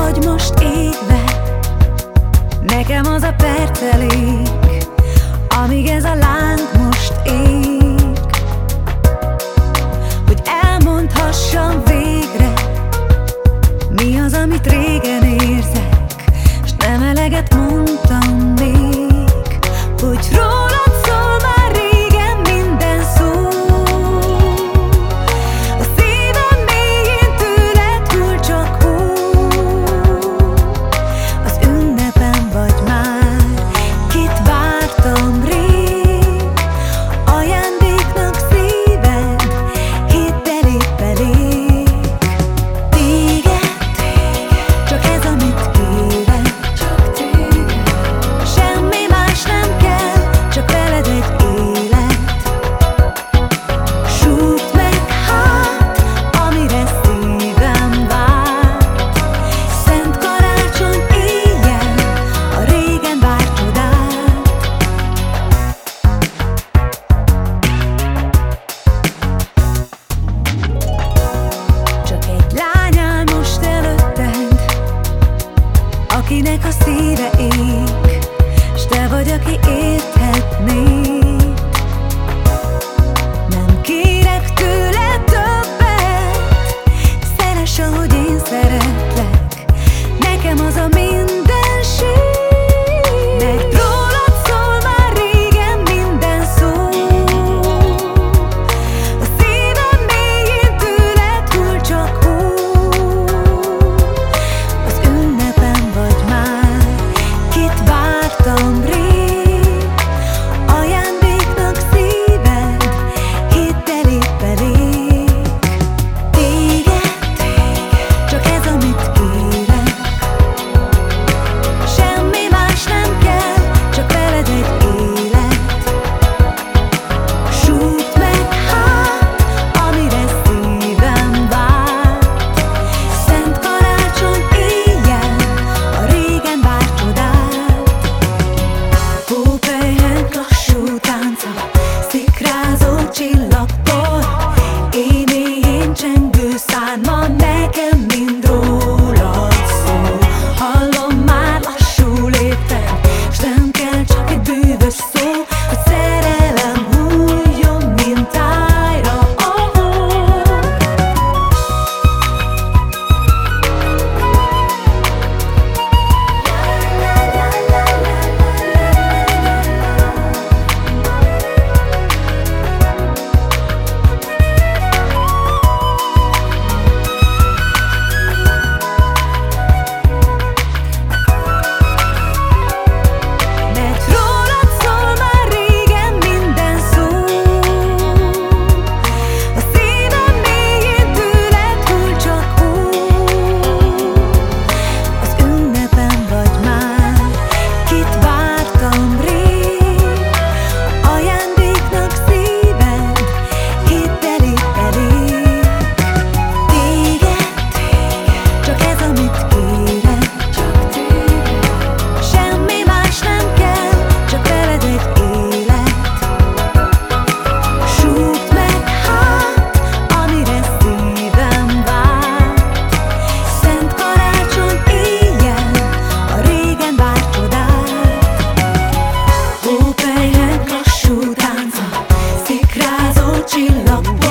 vagy most égve, nekem az a perc elég, amíg ez a láng most ég, hogy elmondhassam végre, mi az, amit régen érzek, s nem eleget mondtam még, hogy rólad szól már régen minden szó. A szívem mélyén tőled hull csak hó, az ünnepem vagy már, kit vártam rég, ajándéknak szíved, hidd el épp elég. Csak ez, amit kérek, semmi más nem kell, csak veled egy élet. Súgd meg hát, amire szívem várt, szent karácsony éjjel, a régen várt csodát. Csak egy lány áll most előtted, akinek a szíve ég, s te vagy, aki érthetnéd. Nem kérek tőle többet, szeress, ahogy én szeretlek, nekem az a mindenség, mert rólad szól már régen minden szó. A szívem mélyén tőled hull csak hó, az ünnepem vagy már, kit vártam rég, ajándéknak szíved, hidd el épp elég. Csak ez, amit kérek, semmi más nem kell, csak veled egy élet. Súgd meg hát, amire szívem várt, szent karácsony éjjel, a régen várt csodát. Hópelyhek lassú tánca, szikrázó csillagpor, éjjén csengő szárma, nekem mind rólad szól. Hallom már lassú lépten, s nem kell csak egy bűvös szó, hogy szerelem hulljon, mint tájra. Mert rólad szól már régen minden szó, a szívem mélyén tőled hull csak hó, az ünnepem vagy már, kit vártam rég, ajándéknak szíved, hidd el épp elég. Csak ez, amit kérek, semmi más nem kell, csak veled egy élet. Súgd meg hát, amire szívem várt, szent karácsony éjjel, a régen várt csodát. Hópelyhek lassú tánca, szikrázó csillagpor,